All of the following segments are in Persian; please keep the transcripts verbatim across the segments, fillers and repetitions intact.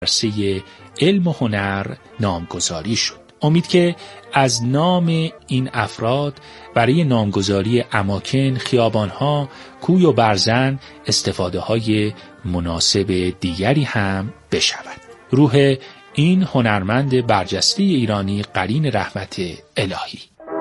عرصه علم و هنر نامگذاری شد. امید که از نام این افراد برای نامگذاری اماکن، خیابانها، کوی و برزن استفاده های مناسب دیگری هم بشود. روح این هنرمند برجسته ایرانی قرین رحمت الهی.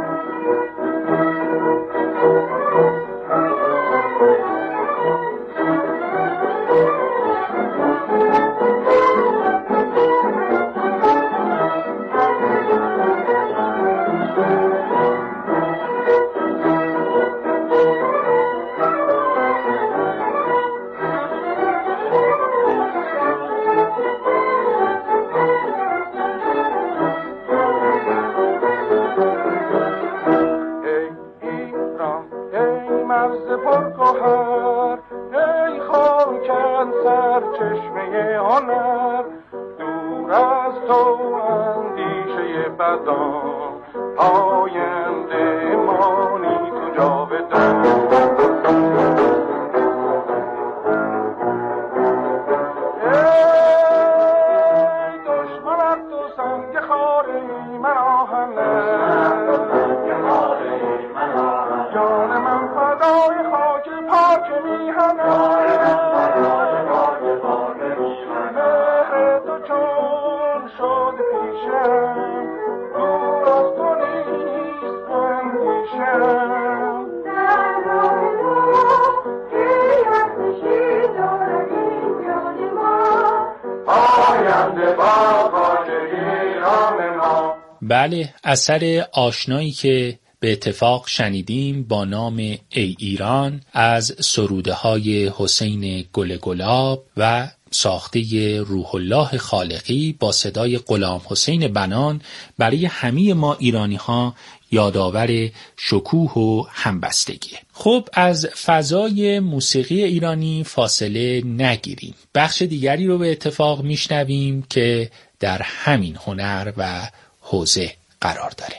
بله، اثر آشنایی که به اتفاق شنیدیم با نام ای ایران از سروده های حسین گل گلاب و ساخته روح الله خالقی با صدای غلام حسین بنان برای همه ما ایرانی ها یادآور شکوه و همبستگی. خب از فضای موسیقی ایرانی فاصله نگیریم. بخش دیگری رو به اتفاق میشنویم که در همین هنر و حوزه قرار داره.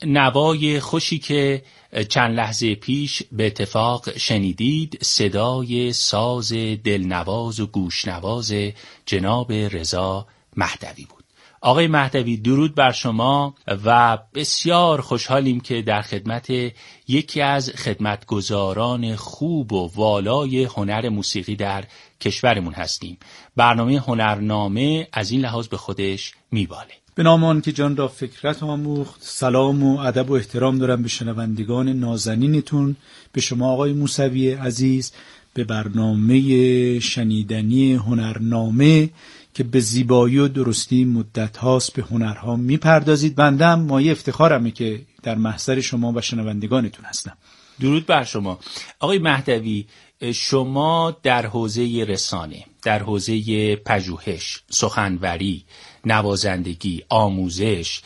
نوای خوشی که چند لحظه پیش به اتفاق شنیدید صدای ساز دلنواز و گوشنواز جناب رضا مهدوی بود. آقای مهدوی درود بر شما و بسیار خوشحالیم که در خدمت یکی از خدمتگزاران خوب و والای هنر موسیقی در کشورمون هستیم. برنامه هنرنامه از این لحاظ به خودش میباله. به نام آن که جان را فکرت آموخت، سلام و ادب و احترام دارم به شنوندگان نازنینتون، به شما آقای موسوی عزیز، به برنامه شنیدنی هنرنامه که به زیبایی و درستی مدت هاست به هنرها میپردازید. بندم مایه افتخارمه که در محضر شما و شنوندگانتون هستم. درود بر شما. آقای مهدوی، شما در حوزه رسانه، در حوزه پژوهش، سخنوری، نوازندگی، آموزش،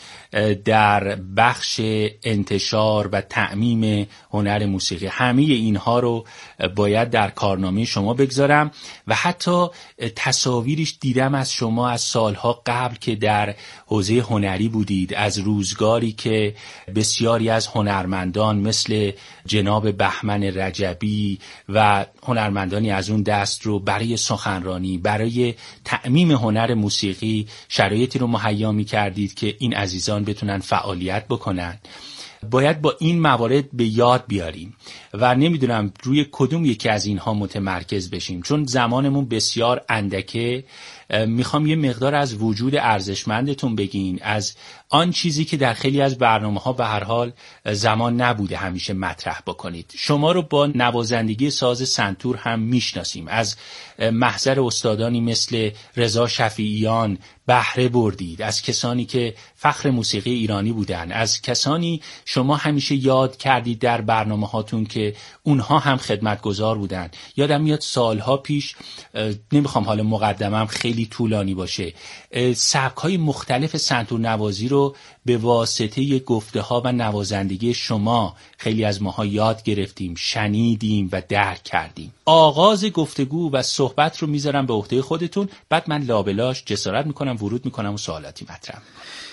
در بخش انتشار و تعمیم هنر موسیقی، همه اینها رو باید در کارنامه شما بگذارم و حتی تصاویرش دیدم از شما از سالها قبل که در حوزه هنری بودید، از روزگاری که بسیاری از هنرمندان مثل جناب بهمن رجبی و هنرمندانی از اون دست رو برای سخنرانی، برای تعمیم هنر موسیقی شرایطی رو مهیا می کردید که این عزیزان بتونن فعالیت بکنن. باید با این موارد به یاد بیاریم و نمیدونم روی کدوم یکی از اینها متمرکز بشیم، چون زمانمون بسیار اندکه. میخوام یه مقدار از وجود ارزشمندتون بگین، از آن چیزی که در خیلی از برنامه‌ها به هر حال زمان نبوده همیشه مطرح بکنید. شما رو با نوازندگی ساز سنتور هم میشناسیم، از محضر استادانی مثل رضا شفیعیان بهره بردید، از کسانی که فخر موسیقی ایرانی بودن، از کسانی شما همیشه یاد کردید در برنامه‌هاتون که اونها هم خدمتگزار بودن. یادم میاد سالها پیش، نمیخوام حالا مقدمم خیلی طولانی باشه، سبک‌های مختلف سنتور نوازی رو به واسطه گفته‌ها و نوازندگی شما خیلی از ماها یاد گرفتیم، شنیدیم و درک کردیم. آغاز گفتگو و صحبت رو میذارم به عهده خودتون، بعد من لابلاش جسارت میکنم، ورود میکنم و سوالاتی مطرح.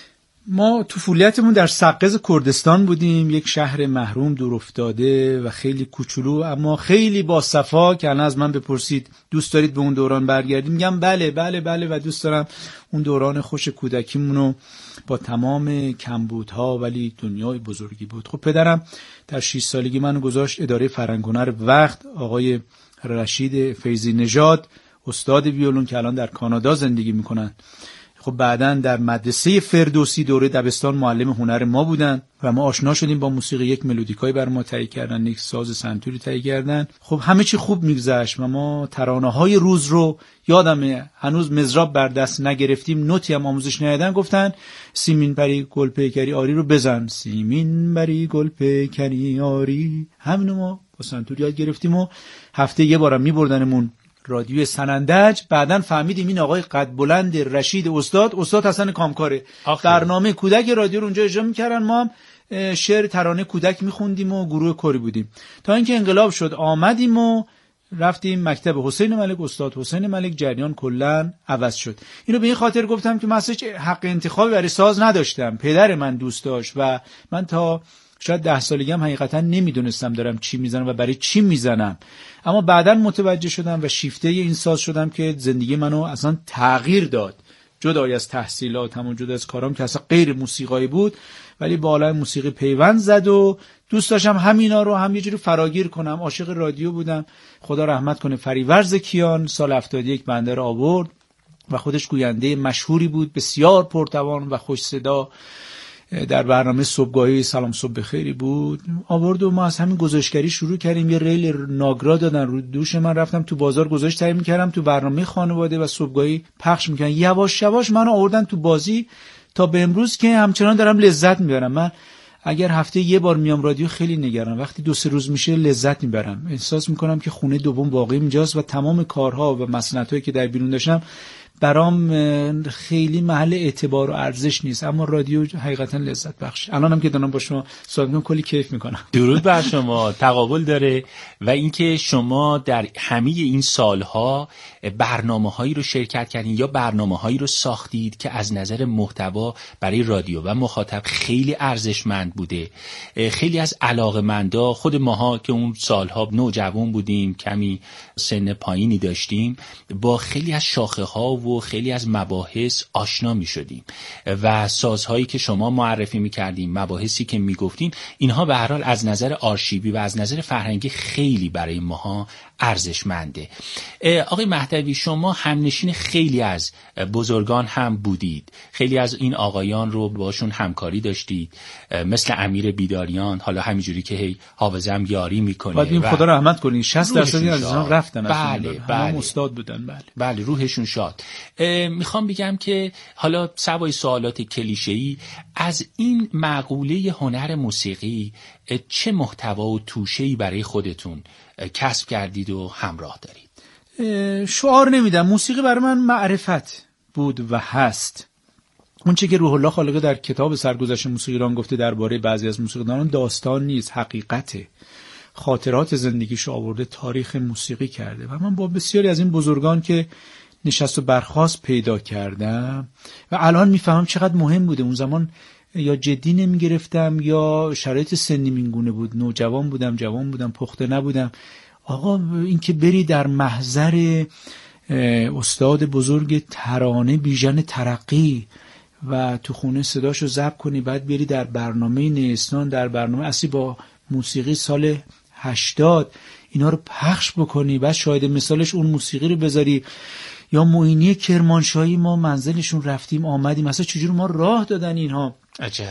ما طفولیتمون در سقز کردستان بودیم، یک شهر محروم دور افتاده و خیلی کوچولو اما خیلی با صفا که الان از من بپرسید دوست دارید به اون دوران برگردیم، میگم بله بله بله و دوست دارم اون دوران خوش کودکیمونو با تمام کمبودها ولی دنیای بزرگی بود. خب پدرم در شش سالگی منو گذاشت اداره فرهنگ هنر وقت، آقای رشید فیضی نژاد استاد ویولون که الان در کانادا زندگی میکنن. خب بعداً در مدرسه فردوسی دوره دبستان معلم هنر ما بودن و ما آشنا شدیم با موسیقی. یک ملودیکایی بر ما تهیه کردن، یک ساز سنتوری تهیه کردن. خب همه چی خوب میگذشت و ما ترانه‌های روز رو یادمه، هنوز مزراب بر دست نگرفتیم، نوتی هم آموزش ندادن، گفتن سیمین بری گل پیکری آری رو بزن، سیمین بری گل پیکری آری. همینو ما با سنتور یاد گرفتیم و هفته یه بارم میبردنمون رادیو سنندج. بعدن فهمیدیم این آقای قد بلند رشید استاد استاد حسن کامکاره، برنامه کودک رادیو رو اونجا اجرا میکردن، ما هم شعر ترانه کودک میخوندیم و گروه کاری بودیم. تا اینکه انقلاب شد آمدیم و رفتیم مکتب حسین ملک، استاد حسین ملک، جریان کلا عوض شد. اینو به این خاطر گفتم که مثلا حق انتخابی برای ساز نداشتم، پدر من دوست داشت و من تا شاید ده سالگی هم حقیقتا نمیدونستم دارم چی میزنم و برای چی میزنم، اما بعداً متوجه شدم و شیفته این ساز شدم که زندگی منو اصلا تغییر داد. جدای از تحصیلاتم و جدا از کارام که اصلا غیر موسیقایی بود، ولی با عالم موسیقی پیوند زد و دوست داشتم همینا رو هم یه جوری فراگیر کنم. عاشق رادیو بودم. خدا رحمت کنه فریورز کیان سال هفتاد و یک بنده رو آورد و خودش گوینده مشهوری بود، بسیار پرتوان و خوش صدا. در برنامه صبحگاهی سلام صبح بخیری بود، آورد و ما از همین گزارشگری شروع کردیم. یه ریل ناگرا دادن رو دوش من، رفتم تو بازار گزارش تهیه می‌کردم، تو برنامه خانواده و صبحگاهی پخش می‌کردن. یواش یواش منو آوردن تو بازی تا به امروز که همچنان دارم لذت می‌برم. من اگر هفته یه بار میام رادیو خیلی نگرانم، وقتی دو سه روز میشه لذت میبرم، احساس میکنم که خونه دوم واقعی اینجاست و تمام کارها و مسئولیتایی که در بیرون داشتم برام خیلی محل اعتبار و ارزش نیست، اما رادیو حقیقتا لذت بخش. الانم که دارم با شما صحبت می‌کنم کلی کیف میکنم. درود بر شما، تقابل داره. و اینکه شما در همه این سالها برنامه‌هایی رو شرکت کردین یا برنامه‌هایی رو ساختید که از نظر محتوا برای رادیو و مخاطب خیلی ارزشمند بوده. خیلی از علاقه‌مندا، خود ماها که اون سالها نوجوان بودیم، کمی سن پایینی داشتیم، با خیلی از شاخه‌ها و خیلی از مباحث آشنا می‌شدیم و سازهایی که شما معرفی می‌کردیم، مباحثی که می‌گفتین، اینها به هر حال از نظر آرشیوی و از نظر فرهنگی خیلی برای ماها ارزشمنده. آقای مهدوی، شما همنشین خیلی از بزرگان هم بودید، خیلی از این آقایان رو باشون همکاری داشتید، مثل امیر بیداریان، حالا همینجوری که هی حافظم یاری میکنه. باید این خدا رحمت کنین، شصت درصد از اینا رفتن، بله بله هم استاد بودن. بله بله روحشون شاد. میخوام بگم که حالا سوای سوالات کلیشه‌ای، از این مقوله هنر موسیقی چه محتوا و توشه‌ای برای خودتون کسب کردید و همراه دارید؟ شعار نمیدم، موسیقی برای من معرفت بود و هست. اون چه که روح الله خالقی در کتاب سرگذشت موسیقیران گفته درباره بعضی از موسیقیدانان داستان نیست، حقیقته. خاطرات زندگیشو آورده، تاریخ موسیقی کرده و من با بسیاری از این بزرگان که نشست و برخاست پیدا کردم و الان میفهمم چقدر مهم بوده. اون زمان یا جدی نمی گرفتم یا شرایط سنی اینگونه بود، نوجوان بودم، جوان بودم، پخته نبودم. آقا این که بری در محضر استاد بزرگ ترانه بیژن ترقی و تو خونه صداشو ضبط کنی، بعد بری در برنامه نیستان، در برنامه اصلی با موسیقی سال هشتاد اینا رو پخش بکنی، بعد شاهد مثالش اون موسیقی رو بذاری. یا معینی کرمانشاهی ما منزلشون رفتیم آمدیم، مثلا چجور ما راه دادن اینها. عجب.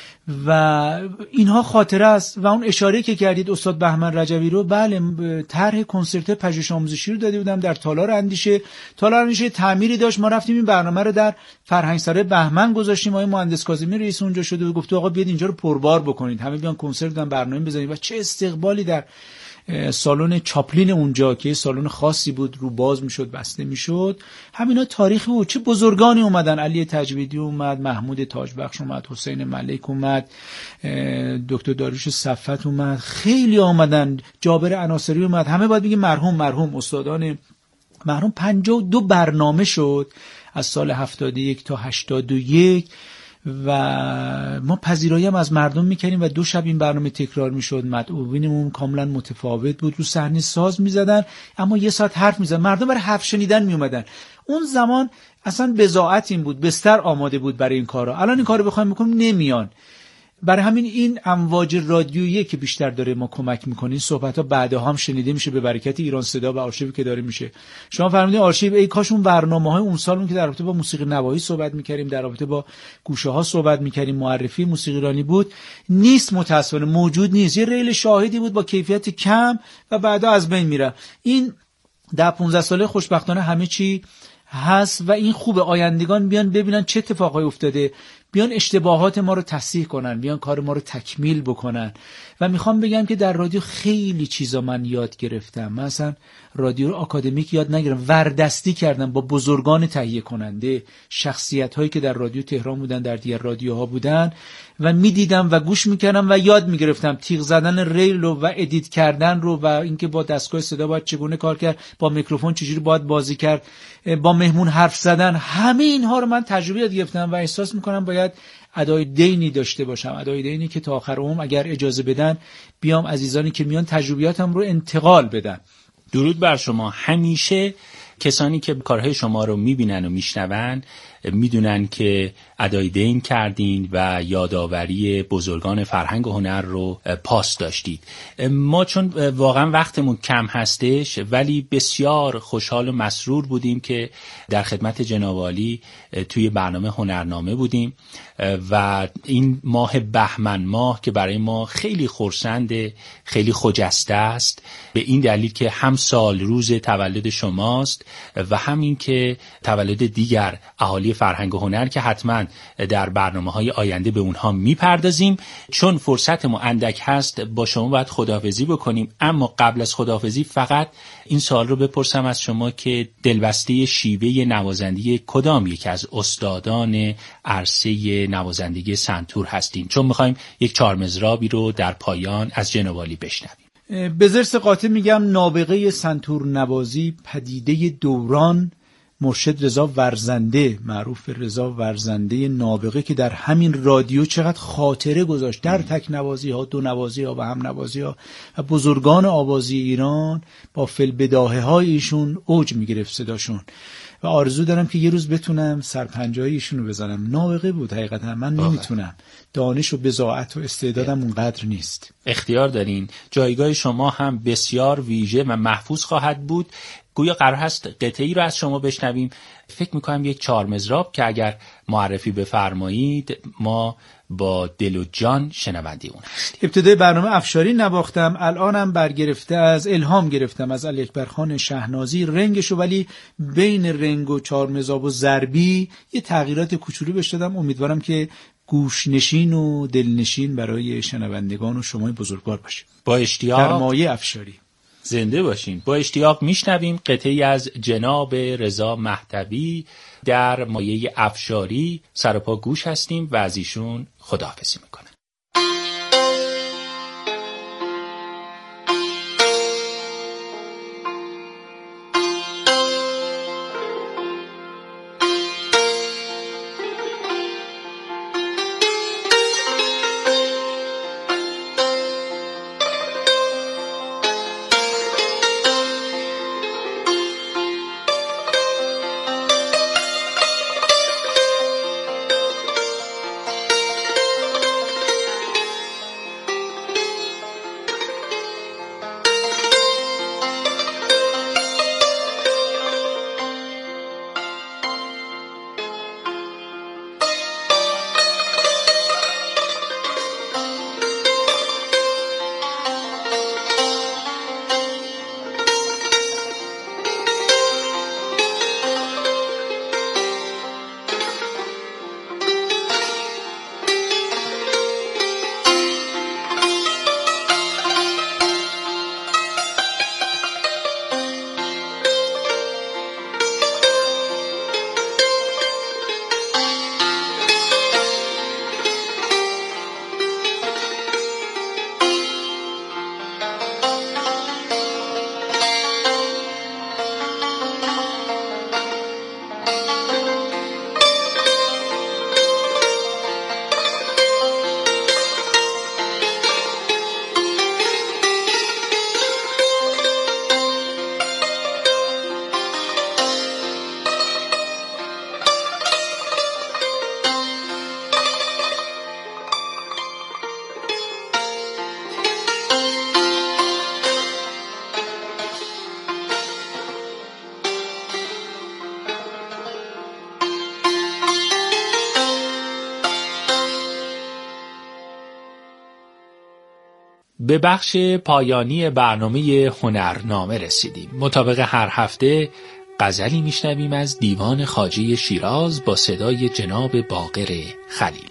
و اینها خاطره است. و اون اشاره که کردید استاد بهمن رجوی رو، بله طرح کنسرت پژوهش آموزشی رو داده بودم در تالار اندیشه. تالار اندیشه تعمیری داشت، ما رفتیم این برنامه رو در فرهنگسرای بهمن گذاشتیم. آقای مهندس کاظمی رئیس اونجا شده و گفت آقا بیاد اینجا رو پربار بکنید، همه بیان کنسرت بدن، برنامه بزنید. و چه استقبالی در سالن چاپلین اونجا که سالن خاصی بود، رو باز میشد بسته میشد. همینا تاریخی بود. چه بزرگانی اومدن، علی تجویدی اومد، محمود تاجبخش اومد، حسین ملک اومد، دکتر داریوش صفت اومد، خیلی اومدن، جابر عناصری اومد. همه باید بگیم مرحوم مرحوم استادان مرحوم. پنجاه و دو برنامه شد از سال هفتاد و یک تا هشتاد و یک و ما پذیرایی هم از مردم میکنیم و دو شب این برنامه تکرار میشد. مدعوینمون کاملا متفاوت بود، رو صحنه ساز میزدن اما یه ساعت حرف میزدن، مردم برای حرف شنیدن میومدن. اون زمان اصلا بضاعت این بود، بستر آماده بود برای این کارا. الان این کارو بخوایم بکنیم نمیان. برای همین این امواج رادیویی که بیشتر داره ما کمک میکنه. این صحبت ها بعدا هم شنیده میشه به برکت ایران صدا و آرشیوی که داره میشه. شما فرمودین آرشیو، ای کاش اون برنامه‌های اون سالون که در رابطه با موسیقی نواحی صحبت میکردیم، در رابطه با گوشه ها صحبت میکردیم، معرفی موسیقی ایرانی بود، نیست، متاسفانه موجود نیست. یه ریل شاهدی بود با کیفیت کم و بعدا از بین میره. این ده پانزده ساله خوشبختانه همه چی هست و این خوبه. آیندگان بیان ببینن چه اتفاقایی افتاده، بیان اشتباهات ما رو تصحیح کنن، بیان کار ما رو تکمیل بکنن. و میخوام بگم که در رادیو خیلی چیزا من یاد گرفتم. مثلا رادیو رو آکادمیک یاد نگرفتم، وردستی کردم با بزرگان تهیه کننده، شخصیت هایی که در رادیو تهران بودن، در دیگر رادیوها بودن و میدیدم و گوش میکردم و یاد میگرفتم. تیغ زدن ریل رو و ادیت کردن رو و اینکه با دستگاه صدا باید چگونه کار کرد، با میکروفون چجوری باید بازی کرد، با مهمون حرف زدن، همه اینها رو من تجربه یاد گرفتم و احساس میکنم باید ادای دینی داشته باشم، ادای دینی که تا آخر عمر اگر اجازه بدن بیام عزیزانی که میان تجربیاتم رو انتقال بدم. درود بر شما. همیشه کسانی که کارهای شما رو میبینن و میشنون میدونن که ادای دین کردین و یادآوری بزرگان فرهنگ و هنر رو پاس داشتید. ما چون واقعا وقتمون کم هستش ولی بسیار خوشحال و مسرور بودیم که در خدمت جناب عالی توی برنامه هنرنامه بودیم و این ماه بهمن ماه که برای ما خیلی خرسنده، خیلی خجسته است، به این دلیل که هم سال روز تولد شماست و هم این که تولد دیگر اهالی عالی فرهنگ و هنر که حتما در برنامه‌های آینده به اونها میپردازیم. چون فرصت ما اندک هست با شما باید خداحافظی بکنیم، اما قبل از خداحافظی فقط این سوال رو بپرسم از شما که دلبسته شیوه نوازندگی کدام یک از استادان عرصه نوازندگی سنتور هستین؟ چون میخوایم یک چهارمزرابی رو در پایان از جناب عالی بشنویم. به ذرس قاطع میگم نابغه سنتور نوازی پدیده دوران مرشد رضا ورزنده، معروف رضا ورزنده نابغه، که در همین رادیو چقدر خاطره گذاشت در تک نوازی ها، دو نوازی ها و هم نوازی ها، و بزرگان آوازی ایران با فلبداهه های ایشون اوج میگرفت صداشون، و آرزو دارم که یه روز بتونم سرپنجه‌های ایشون رو بزنم. نابغه بود حقیقتا، من نمیتونم، دانش و بضاعت و استعدادم اونقدر نیست. اختیار دارین، جایگاه شما هم بسیار ویژه و محفوظ خواهد بود. گویا قرار هست قطعی رو از شما بشنویم. فکر میکنم یک چهارمزراب که اگر معرفی بفرمایید ما با دل و جان شنونده اون هستیم. ابتدای برنامه افشاری نواختم، الانم برگرفته از الهام گرفتم از علی اکبر خان شهنازی رنگشو، ولی بین رنگ و چهارمزراب و ضربی یه تغییرات کوچولو بهش دادم. امیدوارم که گوشنشین و دلنشین برای شنوندگان و شما بزرگوار باشه. با اشتیاق در مایه افشاری زنده باشین. با اشتیاق میشنویم قطعی از جناب رضا مهدوی در مایه افشاری. سرپا گوش هستیم و از ایشون خداحافظی میکنم. به بخش پایانی برنامه هنرنامه رسیدیم. مطابق هر هفته غزلی میشنویم از دیوان خواجه شیراز با صدای جناب باقر خلیلی.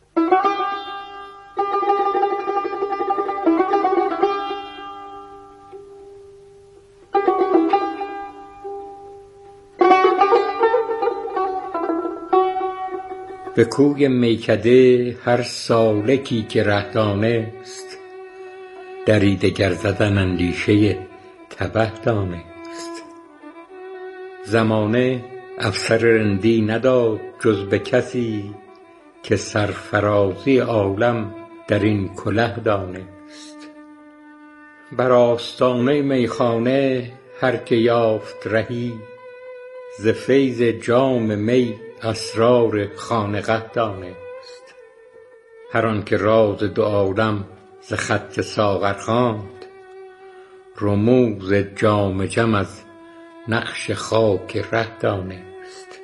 به کوی میکده هر سالکی که ره دانست، دریده گر زدن اندیشه تبه دانست. زمانه افسر رندی نداد جز به کسی، که سرفرازی عالم در این کله دانست. بر آستانه میخانه هر که یافت رهی، ز فیض جام می اسرار خانقه دانست. هر آن که راز دو عالم ز خط ساغر خواند، رموز جام جم از نقش خاک ره دانست.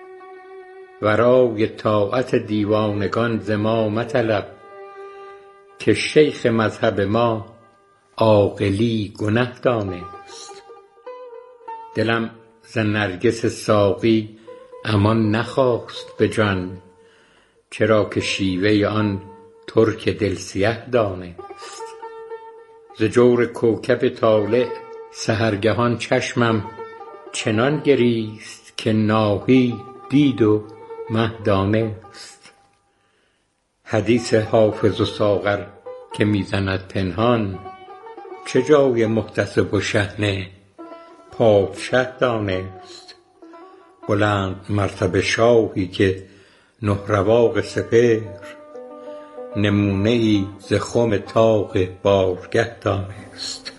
ورای طاعت دیوانگان ز ما مطلب، که شیخ مذهب ما عاقلی گنه دانست. دلم ز نرگس ساقی امان نخواست به جان، چرا که شیوه آن ترک دل سیه دانست. ز جور کوکب طالع سحرگهان چشمم چنان گریست، که ناهید دید و مه دانست. حدیث حافظ و ساغر که میزند پنهان، چه جای محتسب و شحنه پادشه دانست. بلند مرتبه شاهی که نه رواق سپهر، نمونه ای ز خم طاق بارگه دانست.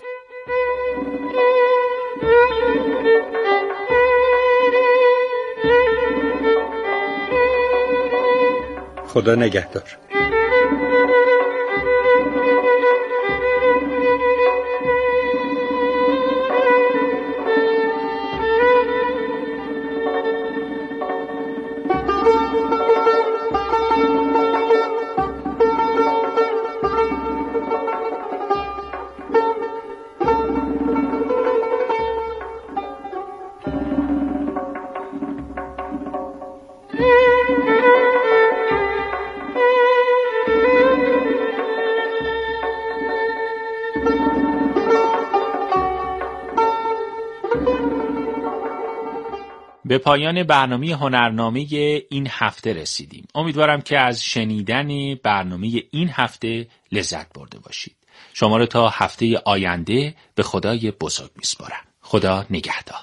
خدا نگهدار. به پایان برنامه هنرنامه این هفته رسیدیم. امیدوارم که از شنیدن برنامه این هفته لذت برده باشید. شما رو تا هفته آینده به خدای بزرگ میسپارم. خدا نگهدار.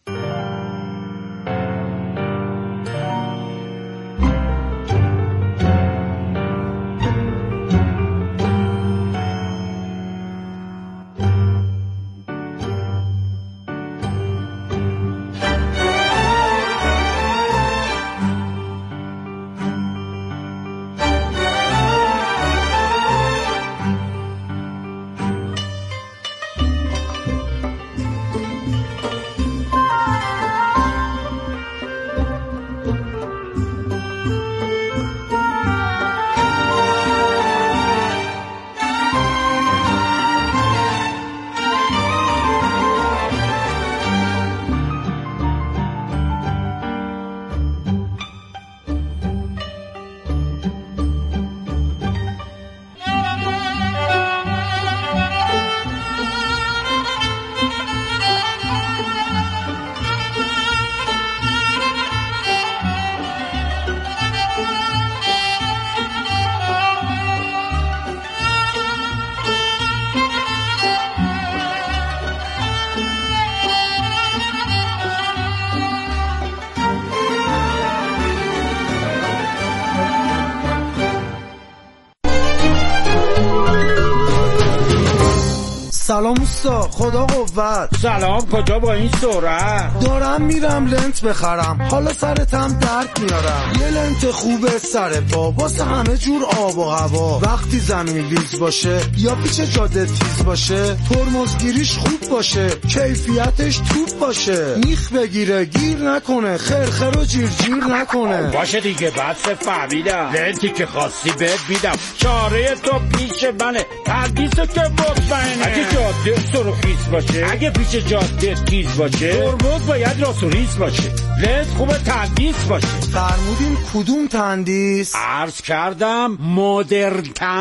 سلام اوستا، خدا قوت. سلام، کجا با این سرعت؟ دارم میرم لنت بخرم، حالا سرتم درد میارم. یه لنت خوبه سر پا واسه همه جور آب و هوا. وقتی زمین لیز باشه یا پیچ جاده تیز باشه، ترمزگیریش خوب باشه، کیفیتش توپ باشه، میخ بگیره گیر نکنه، خرخر و جیر جیر نکنه. باشه دیگه، بس فهمیدم. لنتی که خواستی بهت میدم، چاره تو پیش منه، تردیسو که مطمئنه. اگه جاده سرخیز باشه، اگه پیچ جاده تیز باشه، ترمز باید راست و ریز باشه، لنت خوبه تندیس باشه. فرمودین کدوم تندیس؟ عرض کردم مدرن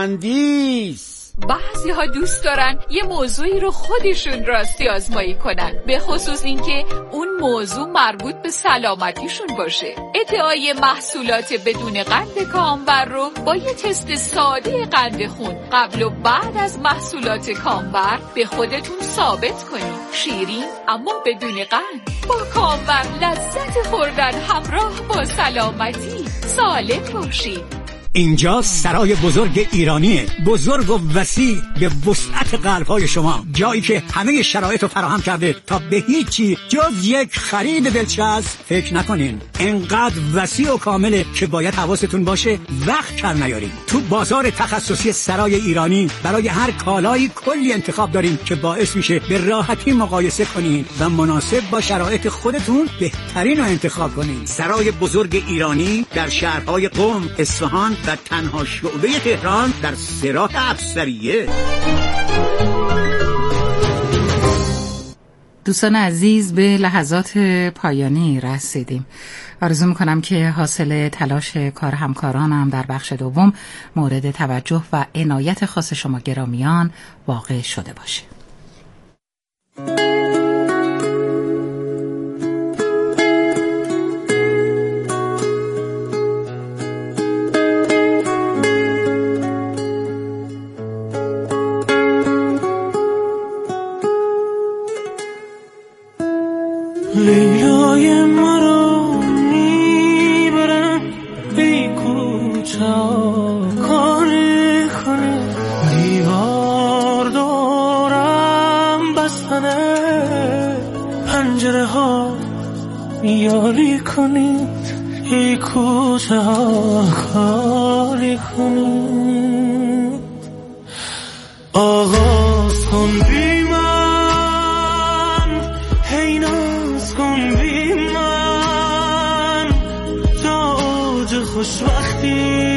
تندیس. بعضی ها دوست دارن یه موضوعی رو خودشون راستی آزمایی کنن، به خصوص اینکه اون موضوع مربوط به سلامتیشون باشه. ادعای محصولات بدون قند کامبر رو با یه تست ساده قند خون قبل و بعد از محصولات کامبر به خودتون ثابت کنید. شیرین اما بدون قند، با کامبر لذت خوردن همراه با سلامتی. سالم باشید. اینجا سرای بزرگ ایرانیه، بزرگ و وسیع به وسعت قلب‌های شما، جایی که همه شرایط رو فراهم کرده تا به هیچی جز یک خرید دلچسب فکر نکنین. انقدر وسیع و کامله که باید حواستون باشه وقت کر نیارین. تو بازار تخصصی سرای ایرانی برای هر کالایی کلی انتخاب داریم که باعث میشه به راحتی مقایسه کنین و مناسب با شرایط خودتون بهترین رو انتخاب کنین. سرای بزرگ ایرانی در شهرهای قم، اصفهان و تنها شعبه تهران در سراح افسریه. دوستان عزیز، به لحظات پایانی رسیدیم. آرزو میکنم که حاصل تلاش کار همکارانم در بخش دوم مورد توجه و عنایت خاص شما گرامیان واقع شده باشه. لیلای مرا میبرم بی کوچا کاری کنه، دیوار دارم بستنه، پنجره ها یاری کنید، بی کوچا کاری کنید. آغاز کن بی من، هی ناز کن بی من، تا اوج خوشبختی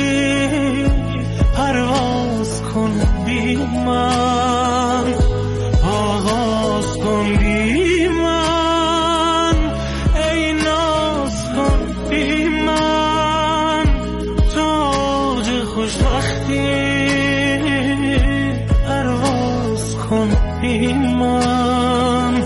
پرواز کن بی من. آغاز کن بی من، ای ناز کن بی من، تا اوج خوشبختی پرواز کن بی من.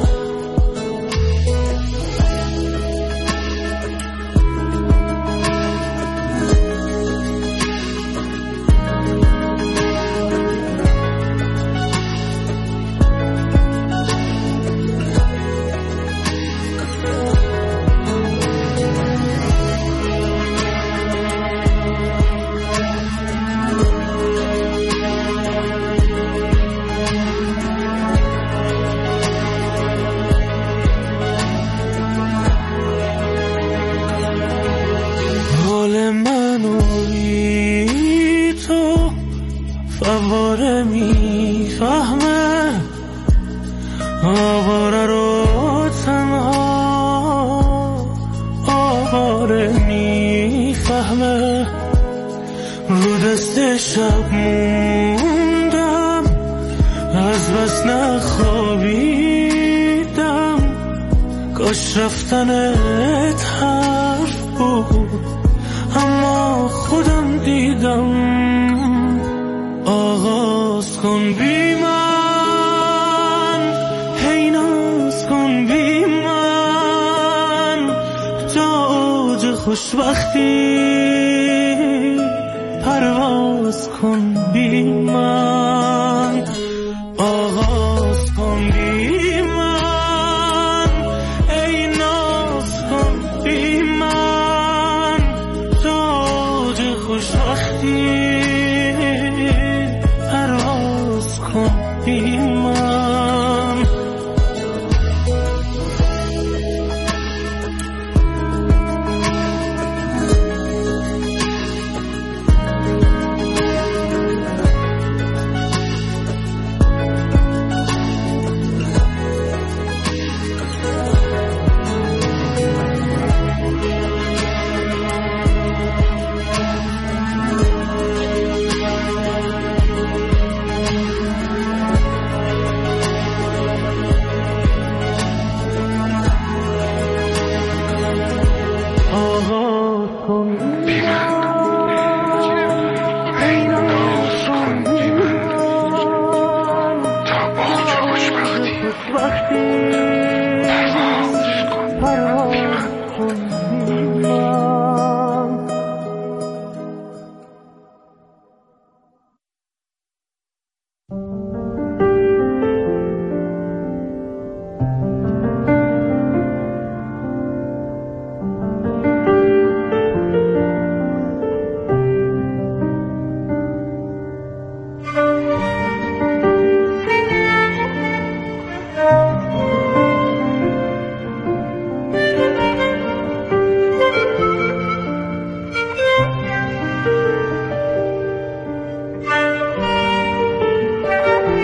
حال منو بی تو فواره میفهمه، آواره رو تنها آواره میفهمه. رو دست شب موندم، از بس نخوابیدم، کاش رفتنت حرف بود اما خودم دیدم. آغاز کن بی من، هی ناز کن بی من، تا اوج خوشبختی پرواز کن بی من. آغاز کن بی من، ای ناز کن بی من، تا اوج خوشبختی پرواز کن بی من.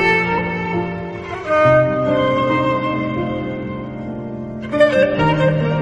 Thank you.